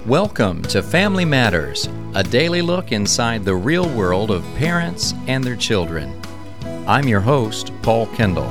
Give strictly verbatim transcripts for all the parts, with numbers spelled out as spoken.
Welcome to Family Matters, a daily look inside the real world of parents and their children. I'm your host, Paul Kendall.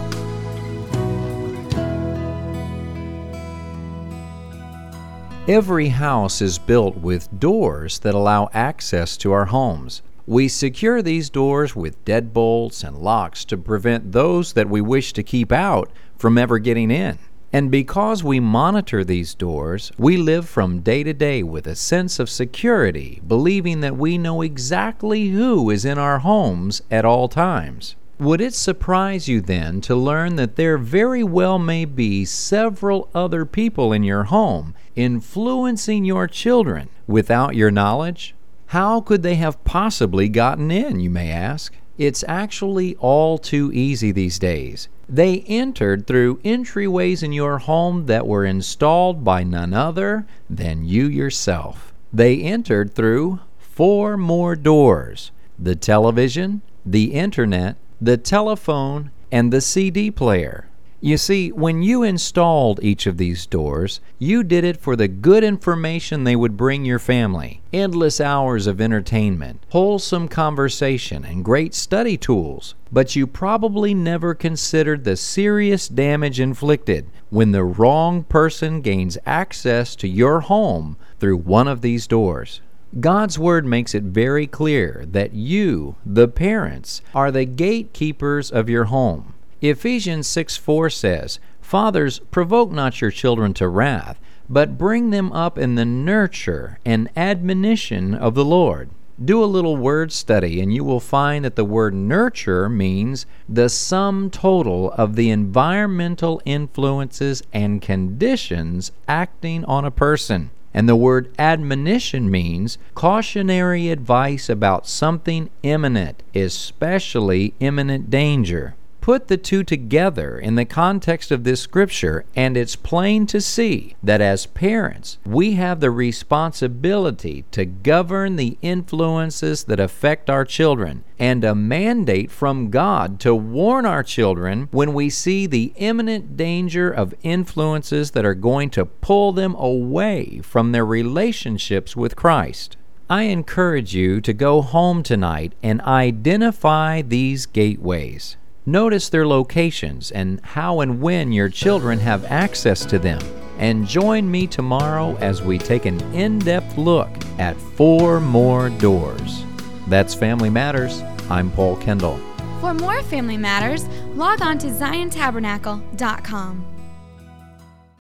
Every house is built with doors that allow access to our homes. We secure these doors with deadbolts and locks to prevent those that we wish to keep out from ever getting in. And because we monitor these doors, we live from day to day with a sense of security, believing that we know exactly who is in our homes at all times. Would it surprise you then to learn that there very well may be several other people in your home influencing your children without your knowledge? How could they have possibly gotten in, you may ask? It's actually all too easy these days. They entered through entryways in your home that were installed by none other than you yourself. They entered through four more doors: the television, the internet, the telephone, and the C D player. You see, when you installed each of these doors, you did it for the good information they would bring your family, endless hours of entertainment, wholesome conversation, and great study tools. But you probably never considered the serious damage inflicted when the wrong person gains access to your home through one of these doors. God's Word makes it very clear that you, the parents, are the gatekeepers of your home. Ephesians six four says, "Fathers, provoke not your children to wrath, but bring them up in the nurture and admonition of the Lord." Do a little word study and you will find that the word nurture means the sum total of the environmental influences and conditions acting on a person. And the word admonition means cautionary advice about something imminent, especially imminent danger. Put the two together in the context of this scripture, and it's plain to see that as parents, we have the responsibility to govern the influences that affect our children, and a mandate from God to warn our children when we see the imminent danger of influences that are going to pull them away from their relationships with Christ. I encourage you to go home tonight and identify these gateways. Notice their locations and how and when your children have access to them. And join me tomorrow as we take an in-depth look at four more doors. That's Family Matters. I'm Paul Kendall. For more Family Matters, log on to zion tabernacle dot com.